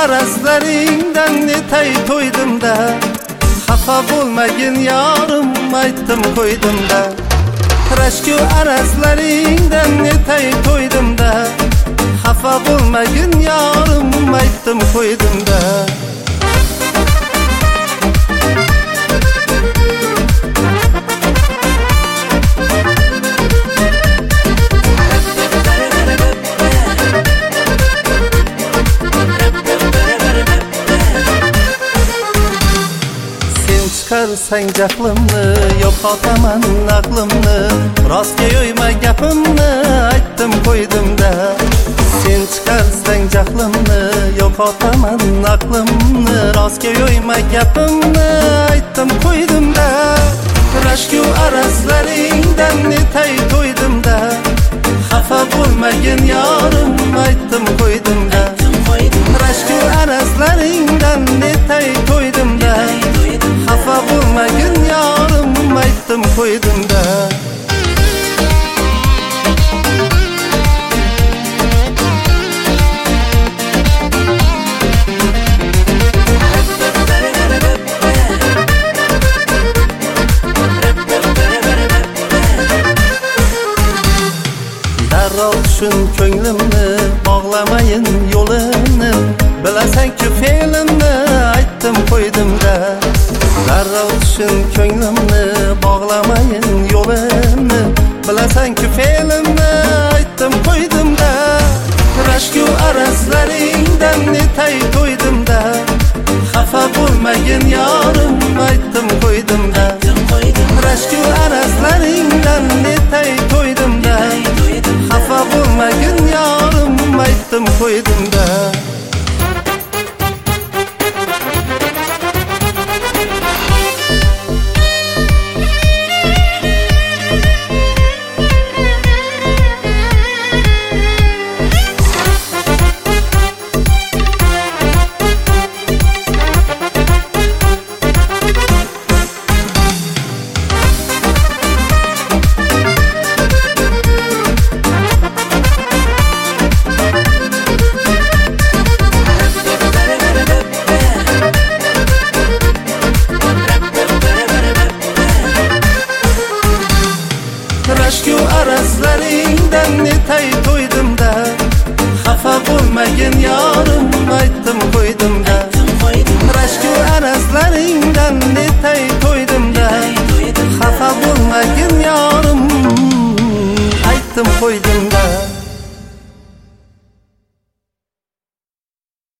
arazlaringdan netay to'ydimda, xafa bo'lmagin yorim aytdim qo'ydimda. Rashku arazlaringdan netay to'ydimda, xafa bo'lmagin yorim aytdim qo'ydimda. Çıkarsang jahlimni, yo'qotaman aqlimni, rostga yo'yma gapimni aytdim qo'ydimda. Sen chiqarsang jahlimni, yo'qotaman aqlimni, rostga yo'yma gapimni aytdim qo'ydimda. Rashku arazlaringdan netay to'ydimda, xafa bo'lmagin yorim aytdim qo'ydimda. Rashku arazlaringdan netay to'ydimda, xafa bo'lmagin yorim aytdim qo'ydimda. Darrov tushun ko'nglimni, bog'lamayin yo'limni, bilasan-ku fe'limni aytdim qo'ydimda. Darrov tushun ko'nglimni, bog'lamayin yo'limni, bilasan-ku fe'limni aytdim qo'ydimda. Rashku arazlaringdan netay to'ydimda, xafa bo'lmagin yorim aytdim qo'ydimda. Rashku arazlaringdan netay to'ydimda, xafa bo'lmagin yorim aytdim qo'ydimda. Rashku arazlaringdan netay to'ydimda, xafa bo'lmagin yorim aytdim qo'ydimda. Rashku arazlaringdan netay to'ydimda, xafa bo'lmagin yorim aytdim qo'ydimda.